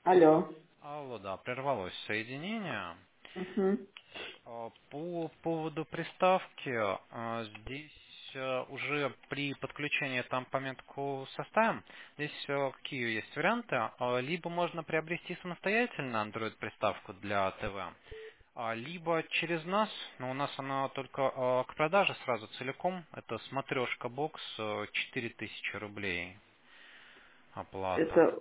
Алло. Алло, да, прервалось соединение. Угу. По поводу приставки, здесь уже при подключении там пометку составим. Здесь какие есть варианты? Либо можно приобрести самостоятельно Android-приставку для ТВ, либо через нас, но у нас она только к продаже сразу целиком. Это смотрешка бокс, 4000 рублей оплата. Это,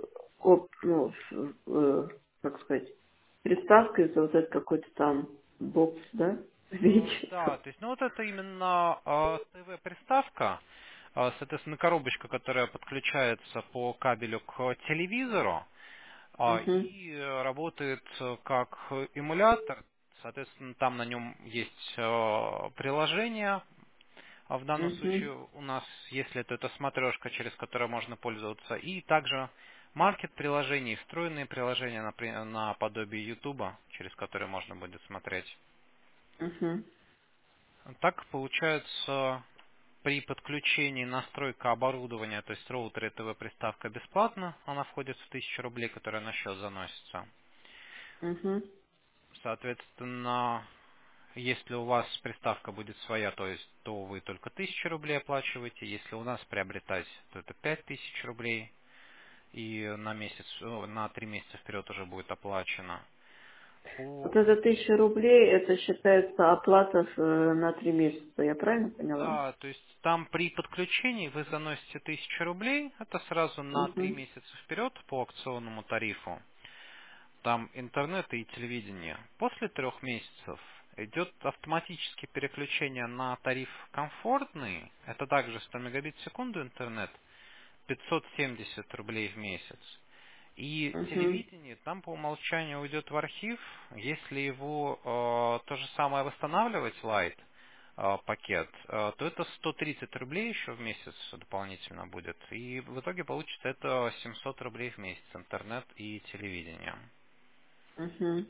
ну, как сказать, приставка, это вот этот какой-то там бокс, да? Видите? Да, то есть, ну вот это именно ТВ-приставка, соответственно, коробочка, которая подключается по кабелю к телевизору Угу. и работает как эмулятор. Соответственно, там на нем есть приложение. В данном Угу. случае у нас, если это смотрешка, через которую можно пользоваться, и также маркет приложений, встроенные приложения наподобие Ютуба, через которые можно будет смотреть. Угу. Так получается, при подключении настройка оборудования, то есть роутер и ТВ-приставка бесплатно, она входит в 1000 рублей, которая на счет заносится. Угу. Соответственно, если у вас приставка будет своя, то вы только 1000 рублей оплачиваете. Если у нас приобретать, то это 5000 рублей. И на месяц, на 3 месяца вперед уже будет оплачено. Вот По это 1000 рублей, это считается оплата на 3 месяца, я правильно поняла? Да, то есть там при подключении вы заносите 1000 рублей, это сразу на 3 Угу. месяца вперед по акционному тарифу. Там интернет и телевидение. После 3 месяцев идет автоматически переключение на тариф комфортный. Это также 100 мегабит в секунду интернет, 570 рублей в месяц. И Угу. телевидение там по умолчанию уйдет в архив. Если его то же самое восстанавливать, Lite пакет, то это 130 рублей еще в месяц дополнительно будет. И в итоге получится это 700 рублей в месяц интернет и телевидение. Угу.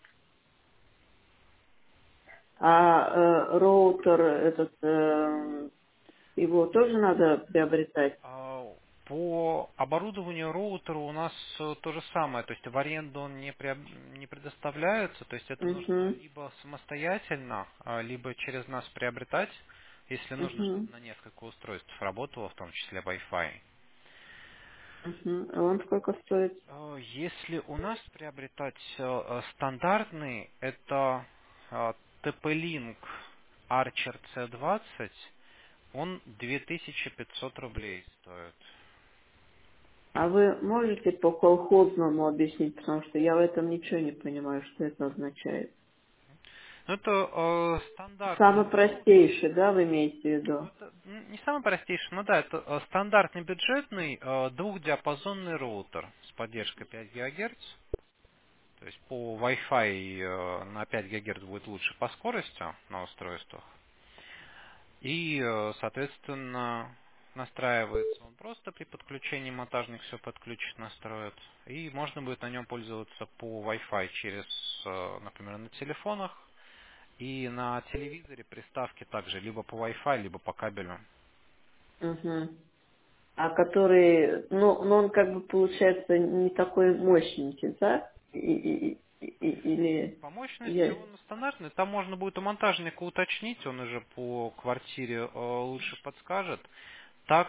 А роутер этот, его тоже надо приобретать? По оборудованию роутера у нас то же самое, то есть в аренду он не предоставляется, то есть это нужно Угу. либо самостоятельно, либо через нас приобретать, если нужно, Угу. чтобы на несколько устройств работало, в том числе Wi-Fi. Угу. А он сколько стоит? Если у нас приобретать стандартный, это TP-Link Archer C20, он 2500 рублей стоит. А вы можете по колхозному объяснить, потому что я в этом ничего не понимаю, что это означает. Ну, это Самый стандартный роутер. простейший, да, вы имеете в Ну, виду? это не самый простейший, но да, это стандартный бюджетный двухдиапазонный роутер с поддержкой 5 ГГц. То есть по Wi-Fi на 5 ГГц будет лучше по скорости на устройствах. И, соответственно, настраивается он просто при подключении, монтажник все подключит, настроит. И можно будет на нем пользоваться по Wi-Fi через, например, на телефонах. И на телевизоре приставки также либо по Wi-Fi, либо по кабелю. Угу. А который, ну он как бы получается не такой мощненький, да? Или По мощности я... он стандартный. Там можно будет у монтажника уточнить, он уже по квартире лучше подскажет. Так,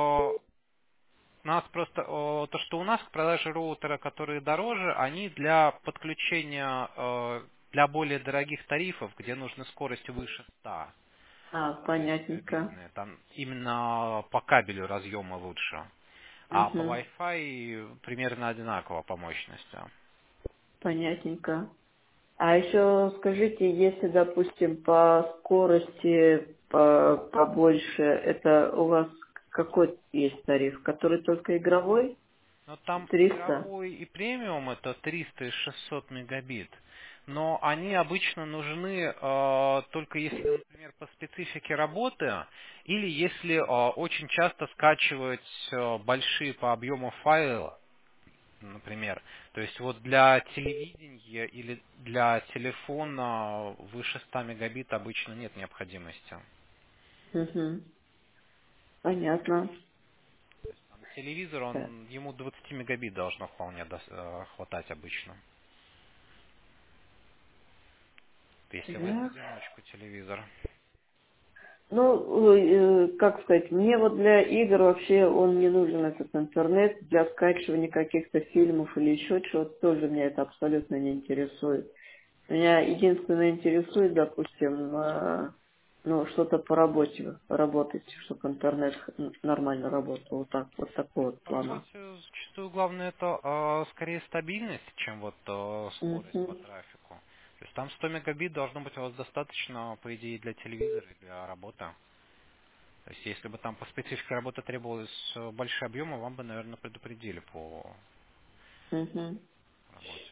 нас просто, то, что у нас к продаже роутера, которые дороже, они для подключения для более дорогих тарифов, где нужна скорость выше 100 понятненько. мегабитные. Там именно по кабелю разъемы лучше. А по Угу. Wi-Fi примерно одинаково по мощности. Понятненько. А еще скажите, если, допустим, по скорости побольше, это у вас какой есть тариф, который только игровой? Но там 300? игровой и премиум это 300 и 600 мегабит. Но они обычно нужны только если, например, по специфике работы или если очень часто скачивать большие по объему файлы, например. То есть вот для телевидения или для телефона выше 100 мегабит обычно нет необходимости. Угу. Понятно. Телевизор, Да. ему 20 мегабит должно вполне хватать обычно. Если вы в Так. одиночку телевизор. Ну, как сказать, мне вот для игр вообще он не нужен, этот интернет, для скачивания каких-то фильмов или еще чего-то, тоже меня это абсолютно не интересует. Меня единственное интересует, допустим, ну, что-то по работе, работать, чтобы интернет нормально работал, вот так, вот такого вот По плана. работе зачастую главное это скорее стабильность, чем вот скорость по Мгм. трафику. То есть там 100 мегабит должно быть у вас достаточно, по идее, для телевизора и для работы. То есть если бы там по специфике работы требовалось большие объемы, вам бы, наверное, предупредили по Мгм. работе.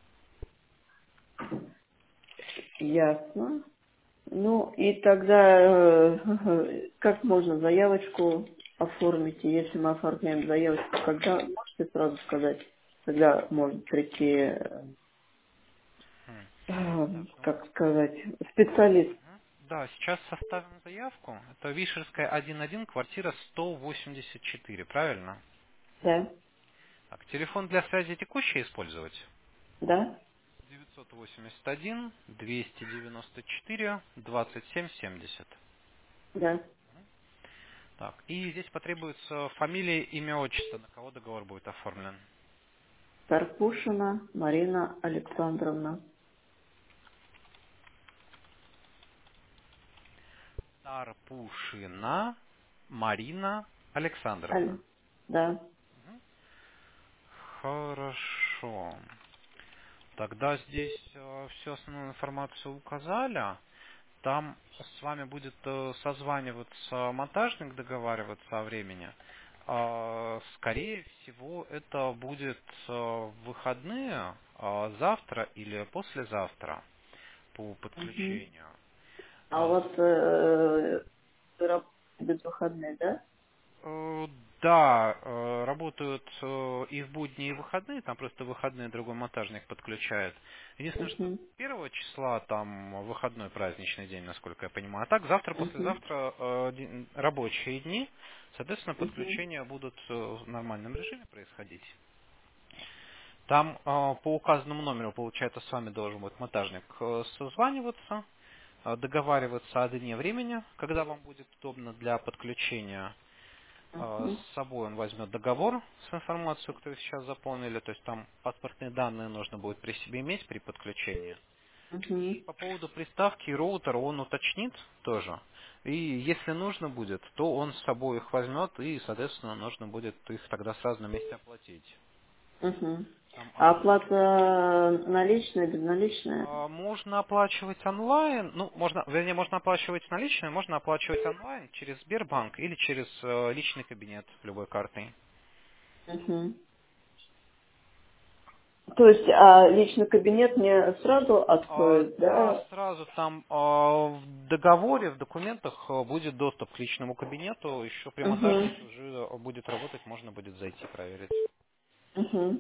Ясно. Ну, и тогда как можно заявочку оформить? И если мы оформляем заявочку, когда, можете сразу сказать, когда может прийти, Хм. Так, ну вот. как сказать, специалист? Мгм. Да, сейчас составим заявку. Это Вишерская 1.1, квартира 184, правильно? Да, Так, телефон для связи текущий использовать? да, 981 294 27 70. да. Так, и здесь потребуется фамилия, имя, отчество, на кого договор будет оформлен. Карпушина Марина Александровна. Тарпушина Марина Алло. Александровна. Да. Хорошо. Тогда здесь всю основную информацию указали. Там с вами будет созваниваться монтажник, договариваться о времени. Скорее всего, это будет в выходные, завтра или послезавтра по Мгм. подключению. А у А, вас работа без выходных, да? Э, Да, работают и в будни, и в выходные, там просто выходные другой монтажник подключает. Единственное, что Угу. 1 числа там выходной праздничный день, насколько я понимаю. А так завтра, Угу. послезавтра рабочие дни, соответственно, Угу. подключения будут в нормальном режиме происходить. Там по указанному номеру, получается, с вами должен быть монтажник созваниваться, договариваться о дне времени, когда вам будет удобно для подключения. Угу. С собой он возьмет договор с информацией, которую сейчас заполнили, то есть там паспортные данные нужно будет при себе иметь при подключении. Угу. И по поводу приставки и роутера он уточнит тоже. И если нужно будет, то он с собой их возьмет, и, соответственно, нужно будет их тогда сразу на месте оплатить. Угу. Там А оплата. оплата наличная, безналичная? Можно оплачивать онлайн, ну, можно, вернее, можно оплачивать наличные, можно оплачивать онлайн через Сбербанк или через личный кабинет любой картой. Угу. То есть, а личный кабинет мне сразу откроют, Да, да? сразу там в договоре, в документах будет доступ к личному кабинету. Еще при Угу. монтажнике уже будет работать, можно будет зайти проверить. Угу.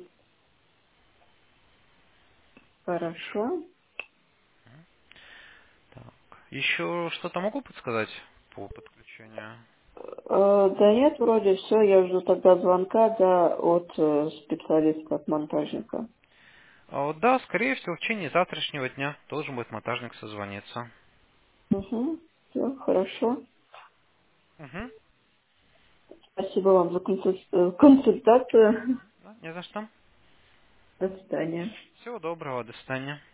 Хорошо. Так. Еще что-то могу подсказать по подключению? Да нет, вроде все, я жду тогда звонка, да, от специалиста, от монтажника. Да, скорее всего, в течение завтрашнего дня должен будет монтажник созвониться. Угу. Все, хорошо. Угу. Спасибо вам за консультацию. Да, не за что. До свидания. Всего доброго, до свидания.